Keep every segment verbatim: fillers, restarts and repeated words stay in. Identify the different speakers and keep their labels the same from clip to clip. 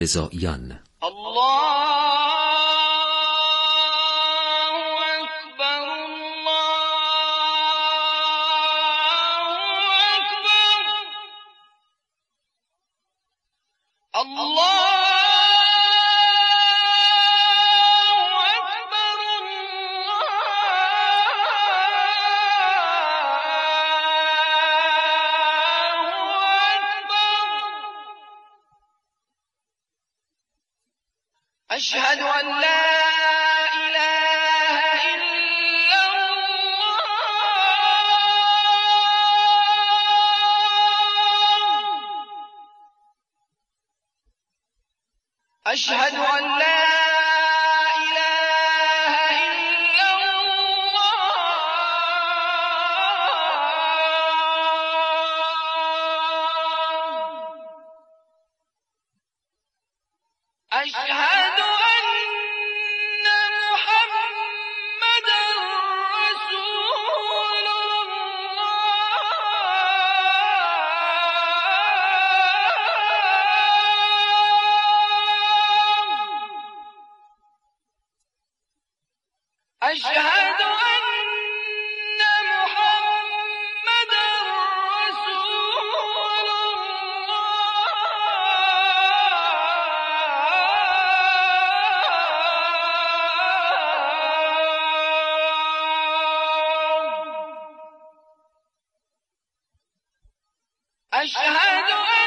Speaker 1: رضاییان.
Speaker 2: أشهد أن لا إله إلا الله. أشهد أن لا إله إلا الله. أشهد أشهد أن محمدا رسول الله. أشهد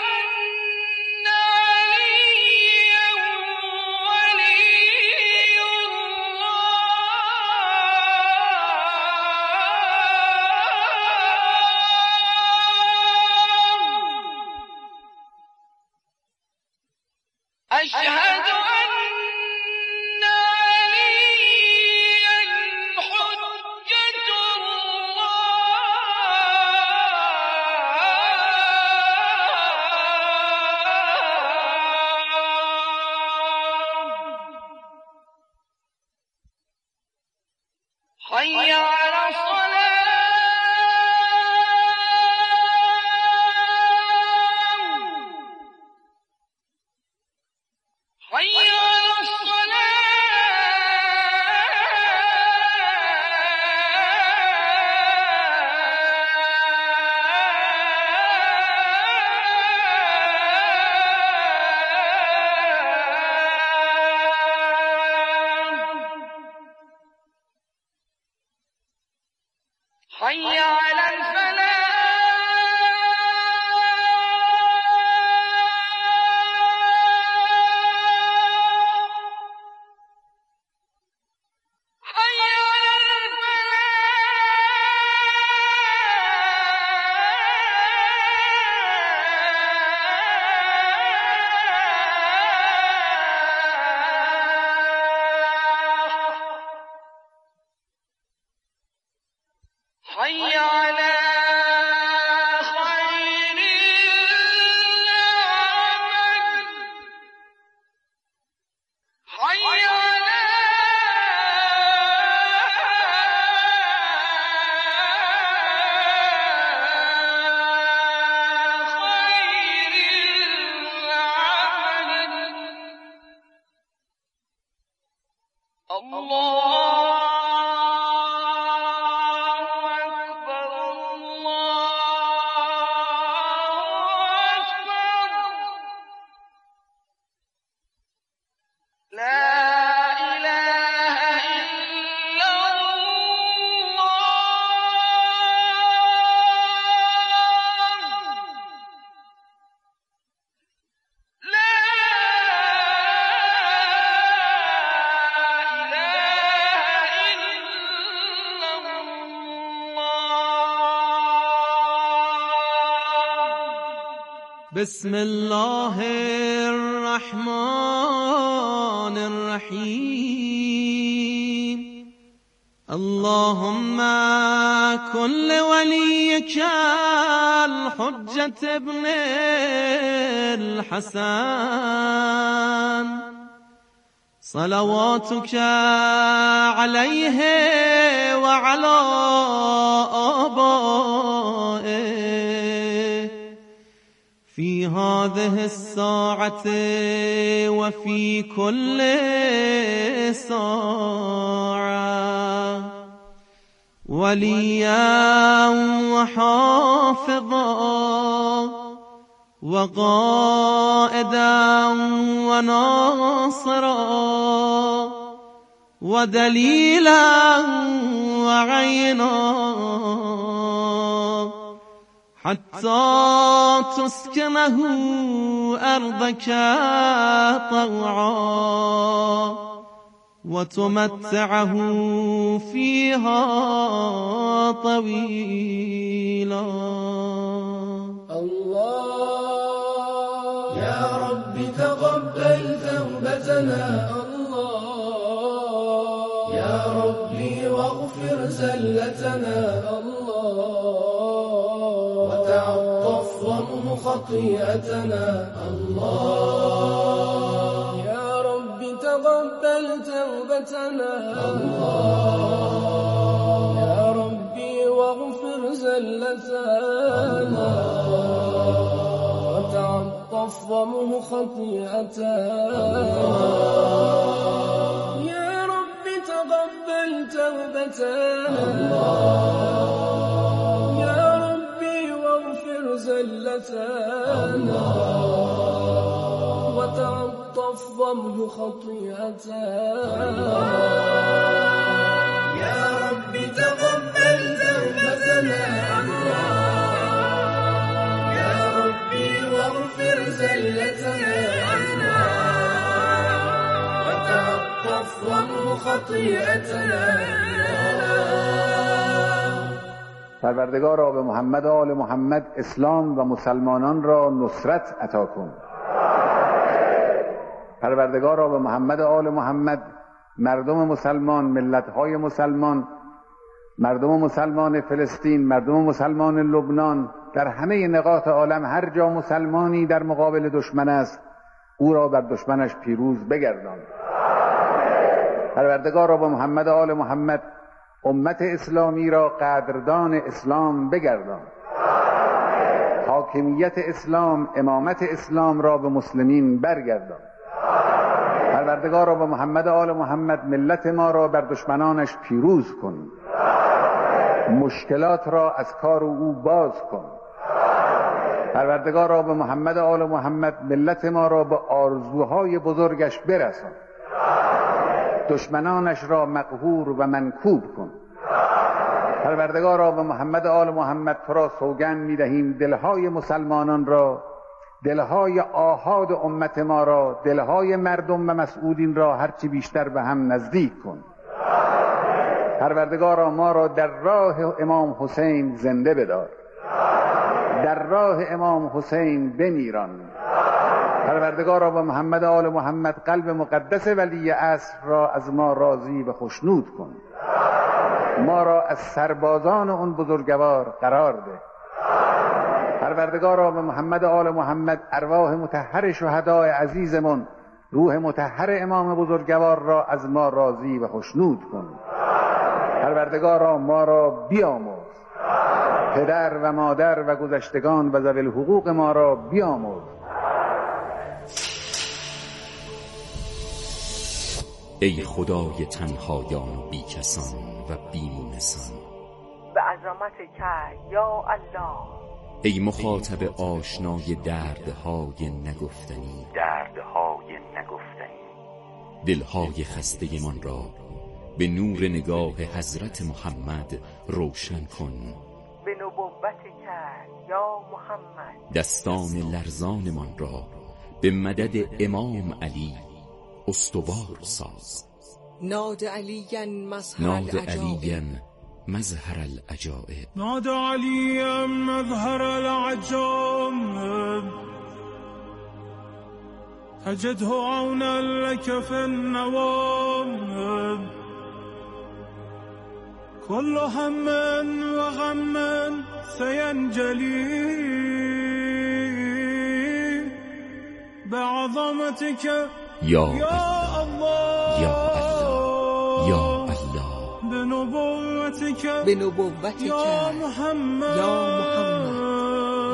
Speaker 2: أشهد أن عليا حجة الله. حي على الصلاة. حي على الفلاح. حي على خير العمل. حي على خير العمل. الله
Speaker 3: بسم الله الرحمن الرحيم. اللهم كن لوليك الحجة ابن الحسن صلواتك عليه وعلى آبائه في هذه الساعة وفي كل ساعة وليا وحافظا وقائدا وناصرا ودليلا وعينا حتى تسكنه أرضك طوعا وتمتعه فيها طويلا.
Speaker 1: الله يا رب تقبل توبتنا، الله يا ربي واغفر زلتنا، الله وتعطف وامه خطيئتنا، الله يا رب تقبل توبتنا، الله يا ربي واغفر زلتنا، وتعطف وامه خطيئتنا، يا رب تقبل توبتنا، يا ربي واغفر زلتنا، وتعطف وامه خطيئتنا، يا رب تقبل توبتنا، يا ربي واغفر زلتنا، وتعطف وامه خطيئتنا.
Speaker 4: پروردگارا به محمد و آل محمد اسلام و مسلمانان را نصرت عطا کن. پروردگارا به محمد و آل محمد مردم مسلمان، ملت‌های مسلمان، مردم مسلمان فلسطین، مردم مسلمان لبنان، در همه نقاط عالم هر جا مسلمانی در مقابل دشمن است او را بر دشمنش پیروز بگردان. پروردگارا به محمد و آل محمد امت اسلامی را قدردان اسلام بگردان. حاکمیت اسلام، امامت اسلام را به مسلمین برگردان. پروردگارا به محمد و آل محمد ملت ما را بر دشمنانش پیروز کن. مشکلات را از کار او باز کن. پروردگارا به محمد و آل محمد ملت ما را به آرزوهای بزرگش برسان. دشمنانش را مقهور و منکوب کن. پروردگارا به محمد و آل محمد تو را سوگند می‌دهیم دلهای مسلمانان را، دلهای آحاد امت ما را، دلهای مردم و مسئولین را هرچی بیشتر به هم نزدیک کن. پروردگارا ما را در راه امام حسین زنده بدار، در راه امام حسین بمیران. پروردگارا به محمد و آل محمد قلب مقدس ولی عصر را از ما راضی و خشنود کن. ما را از سربازان اون بزرگوار قرار ده. پروردگارا به محمد و آل محمد ارواح مطهر شهدای عزیزمون، روح مطهر امام بزرگوار را از ما راضی و خشنود کن. پروردگارا ما را بیامرز، پدر و مادر و گذشتگان و ذوی الحقوق ما را بیامرز.
Speaker 5: ای خدای تنهایان و بیکسان و بیمونسان،
Speaker 2: به عظمتک یا الله.
Speaker 5: ای مخاطب آشنای دردهای نگفتنی،
Speaker 6: دردهای نگفتنی،
Speaker 5: دلهای خسته من را به نور نگاه حضرت محمد روشن کن.
Speaker 2: به نبوتک یا محمد،
Speaker 5: دستان لرزان من را به مدد امام علی استوار ساز.
Speaker 1: ناد علیاً مظهر
Speaker 5: ناد
Speaker 1: العجائب،
Speaker 5: علیاً مظهر العجائب،
Speaker 7: ناد علیاً مظهر العجائب، تجده عونا لك في النوائب، كل هم وغم سينجلي بعظمتك
Speaker 5: یا
Speaker 7: يا
Speaker 5: الله، یا الله، یا الله،
Speaker 7: بنبوتك
Speaker 1: به نبوتک
Speaker 7: يا محمد
Speaker 1: یا محمد،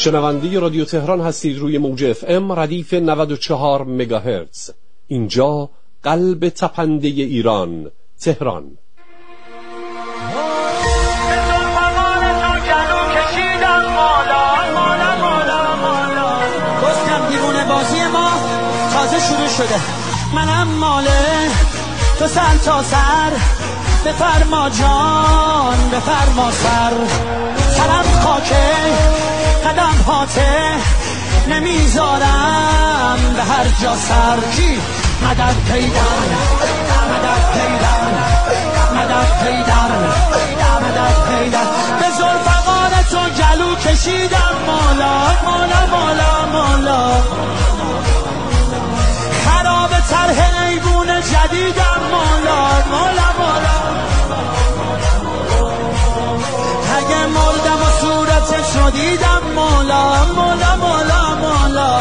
Speaker 8: شنونده رادیو تهران هستید روی موج اف ام ردیف نود و چهار مگاهرتز. اینجا قلب تپنده ایران، تهران.
Speaker 9: گفتم بیرون بازی ما تازه شروع شده، منم ماله تو سر تا سر، بفرما جان بفرما سر، سرم خاکه قدم هاته، نمیذارم به هر جا سر. کی مدد پیدر مدد پیدر مدد پیدر مدد پیدر، به زلفقار تو گلو کشیدم مالا مالا مالا مالا، خراب طرح ایوون جدیدم مالا مالا مالا، اگه مردم و صورتش رو دیدم مالا مالا مالا مالا،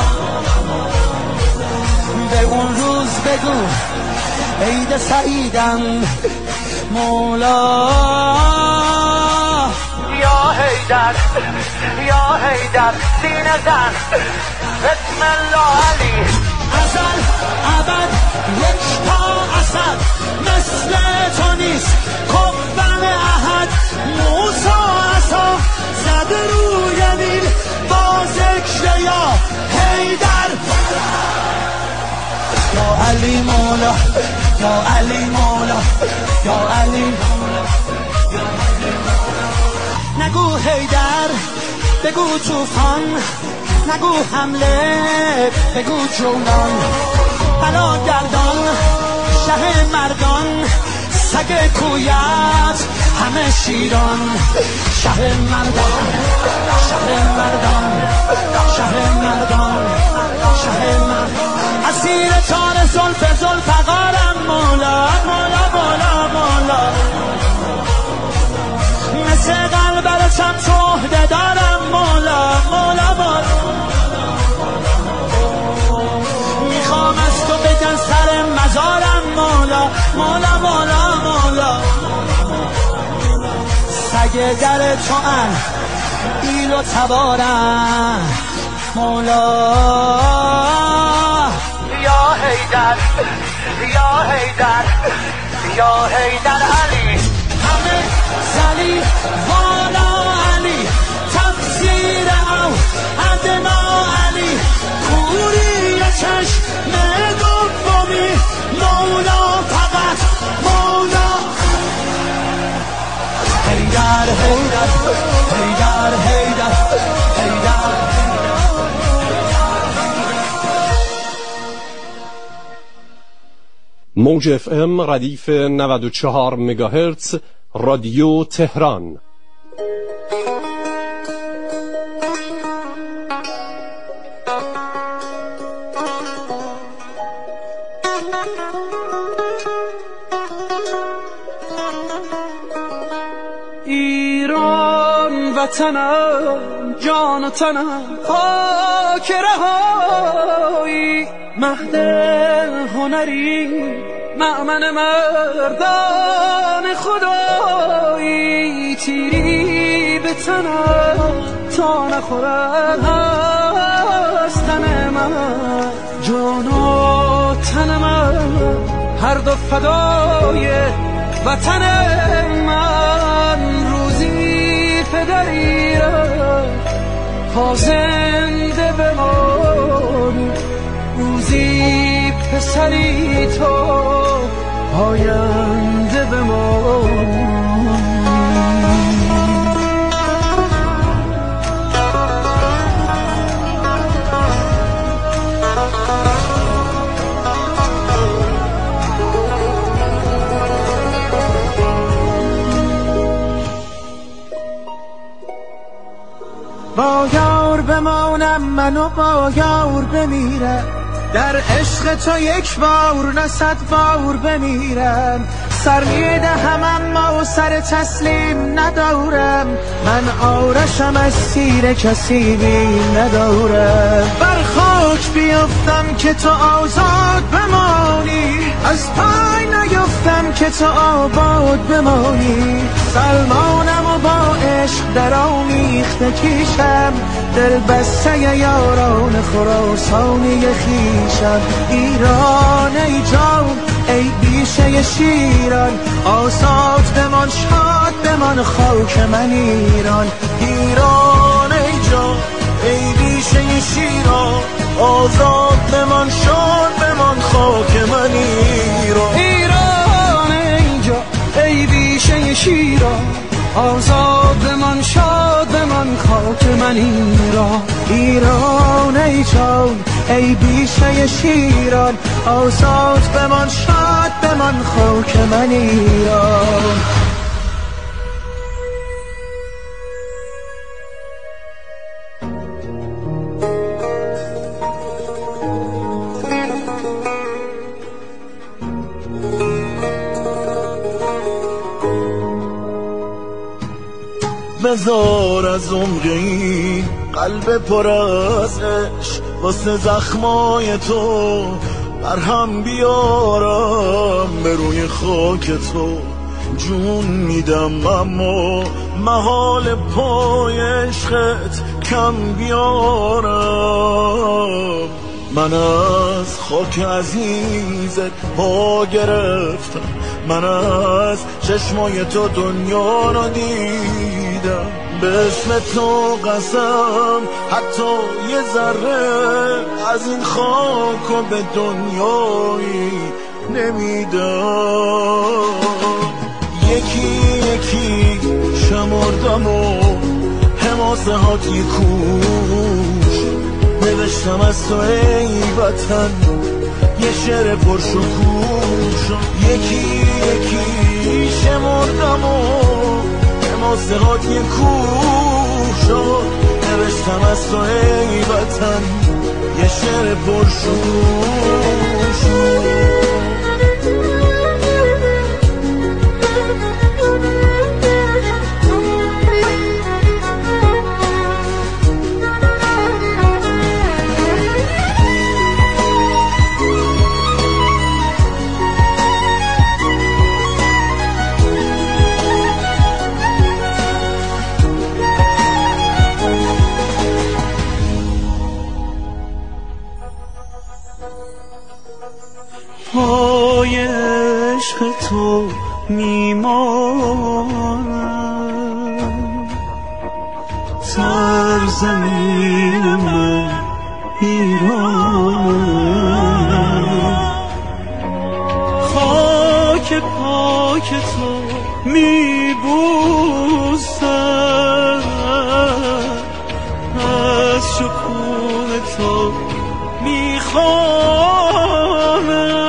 Speaker 9: به اون روز بگو عید سعیدم مولا.
Speaker 2: یا حیدر یا حیدر سینه زن، بسم الله علی،
Speaker 9: ازل ابد یک پا اسد، مثل تو نیست کفن احد، موسا عصا زد روی نیل با ذکر یا حیدر. یا علی مولا یا علی مولا یا علی مولا، نگو حیدر بگو توفان، نگو حمله بگو جولان، بلا گردان شه مردان، سگ کویت همه شیران، شه مردان شه مردان شه مردان شه مردان، اسیر تار زلف زلفقارم مولا مولا مولا مولا، مثل قلبرشم شهده دارم مولا مولا مولا، میخوام از تو بگن سر مزارم مولا مولا مولا مولا، سگ در تو ان ایل و تبارم مولا.
Speaker 2: یا حیدر یا حیدر یا حیدر علی،
Speaker 9: همه زلی والا علی، تفسیر او ادنا علی، کوری چشم دومی مولا، فقط مولا. حیدر حیدر حیدر حیدر حیدر.
Speaker 8: موج اف ام ردیف نود و چهار مگاهرتز، رادیو تهران.
Speaker 3: ایران وطنم جان و تنم، خاک رهایی مهد هنری، مأمن مردان خدایی، تیری به تنم تا نخورد از تن من، جان و تن من هر دو فدای وطن من. روزی پدری را تا زنده بمانی، روزی پسری تو آینده بمانی.
Speaker 9: با یار بمانم منو با یار بمیرم، در عشق تو یک بار نه صد بار بمیرم، سر میدهم اما سر تسلیم ندارم، من آرشم از سیر کسی بیم ندارم. بر خاک بیفتم که تو آزاد بمانی، از پای نیفتم که تو آباد بمانی. سلمانم و با عشق در آمیخته کیشم، دل بسته یاران خراسانی خیشم. ایران ای جان ای بیشه شیران، آزاد بمان شاد بمان خاک من ایران. ایران ای جان ای بیشه شیران، آزاد بمان شاد بمان خاک من ایران. ایران ای جان ای بیشه شیران، آزاد بمان شاد بمان خاک من ایران. ایران ای جان ای بیشه شیران، آزاد بمان شاد بمان خاک من ایران.
Speaker 10: بذار از عمقی قلب پر از عشق، واسه زخمای تو برهم بیارم. به روی خاک تو جون میدم، اما محال پای عشقت کم بیارم. من از خاک عزیزت پا گرفتم، من از چشمای تو دنیا را دیدم. به اسم تو قسم حتی یه ذره از این خاک و به دنیایی نمیدم. یکی یکی شمردم و حماسه هات یک کوش، نوشتم از تو ای وطن یه شعر پرشکوش. یکی یکی شمردم و حماسه هات یک کوش، نوشتم از تو ای وطن یه شعر پرشکوش.
Speaker 3: پای عشق تو میمانم، سرزمین من ایران. خاک پاک تو میبوسم، از شکوه تو میخوانم.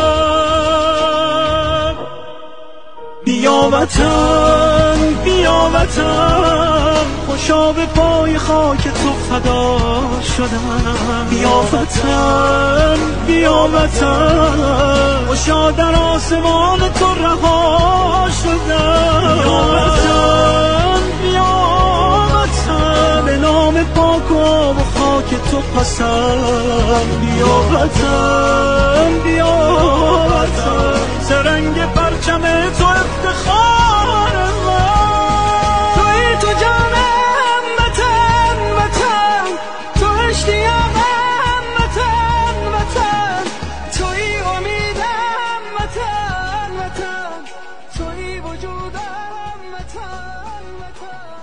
Speaker 3: بیا وطن بیا وطن، خوشا به پای خاک تو فدا شدم. بیا وطن بیا وطن، خوشا در آسمان تو رها شدم. بیا وطن بیا وطن، به نام پاک و خاک تو پسند. بیا وطن بیا وطن، سرنگ پرچم تو افتخار من. توی تو جانم وطن وطن، تو اشتیاقم وطن وطن، توی امیدم وطن وطن، توی وجودم وطن وطن.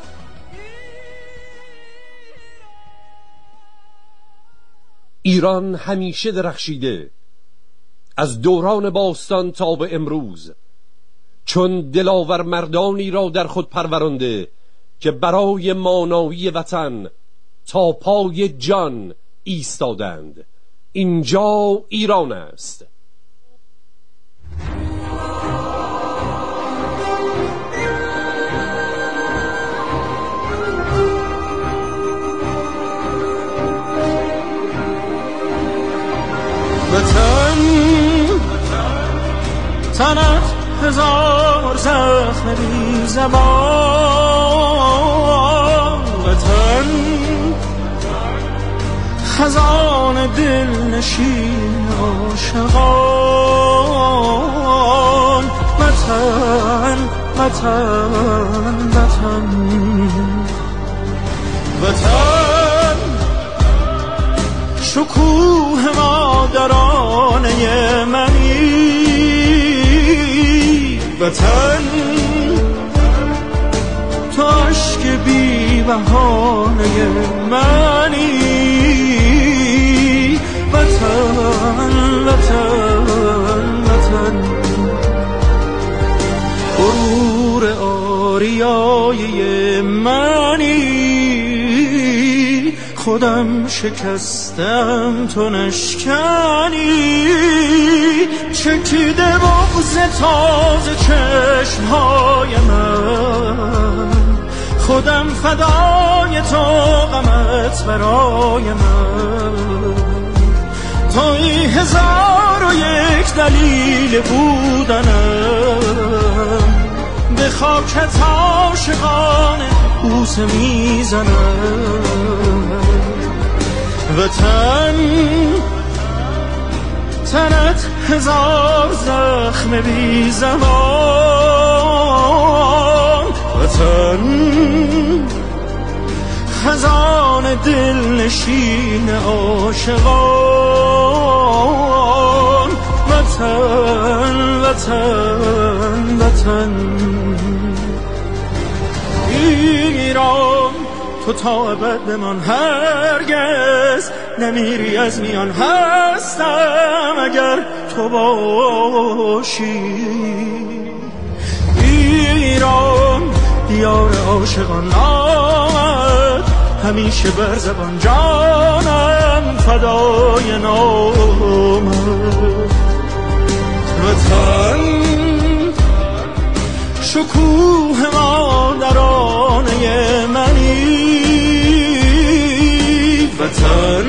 Speaker 8: ایران همیشه درخشیده، از دوران باستان تا به امروز، چون دلاور مردانی را در خود پرورانده که برای مانایی وطن تا پای جان ایستادند. اینجا ایران است.
Speaker 3: وطن تنت هزار هزار زخم بی زبان وطن خزان دل نشین عاشقان وطن وطن وطن وطن شکوه مادرانه منی وطن تو عشق بی بهانه منی وطن وطن وطن غرور آریای منی خودم شکستم تو نشکنی چکیده بغض تازه چشمهای من خودم فدای تو غمت برای من توی هزار و یک دلیل بودنم به خاکت عاشقانه بوسه میزنم وطن تنت هزار زخم بی زبان وطن خزان دل نشین عاشقان وطن وطن وطن ایران تو تا ابد بمان هرگز نمیری از میان هستم اگر تو باشی ایران دیار عاشقان آمد همیشه بر زبان جانم فدای نامت وطن شکوه مادرانه منی وطن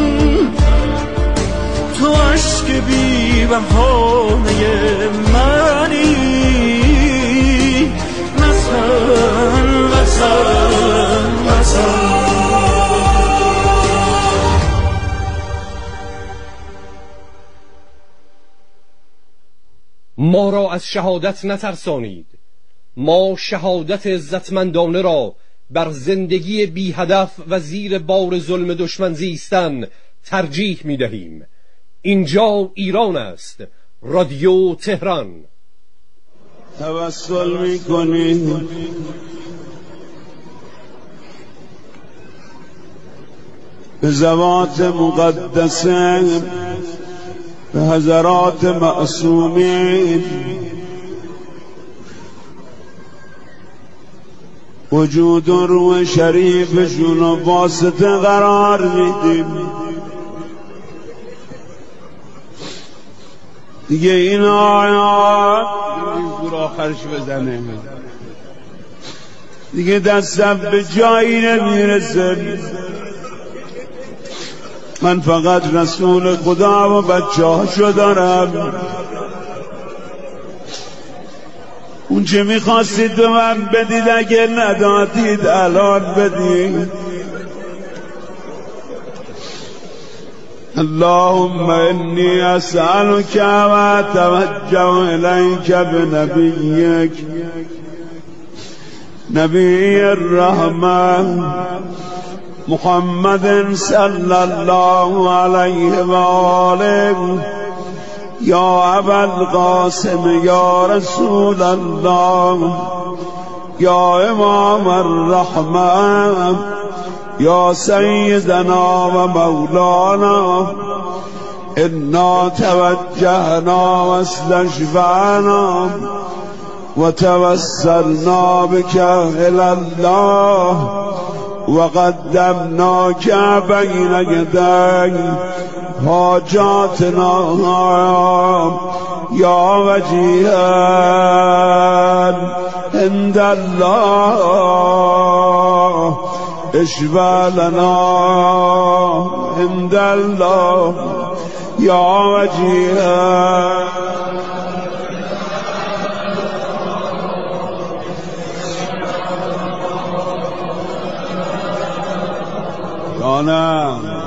Speaker 3: تو عشق بی بهانه منی وطن وطن وطن
Speaker 8: ما را از شهادت نترسانید ما شهادت عزتمندانه را بر زندگی بی هدف و زیر بار ظلم دشمن زیستن ترجیح می دهیم اینجا ایران است رادیو تهران
Speaker 11: توسل می کنیم به ذوات مقدسه به حضرات معصومین وجود روح شریفشون رو واسطه قرار میدیم دیگه این آیات زور آخرش بزنه دیگه دستم به جایی نمیرسه من فقط رسول خدا و بچه هاشو دارم اون چه میخواستید به من بدید اگه ندادید الان بدید اللهم انی اسألک و اتوجه الیک بنبیک نبی الرحمن محمد صلی الله علیه و آله یا ابا القاسم یا رسول الله یا امام الرحمن یا سیدنا و مولانا انا توجهنا و استشفعنا و توسلنا بك الى الله و قدمناک بین یدی حاجاتنا یا وجیها عند الله اشفع لنا عند الله یا وجیها جانم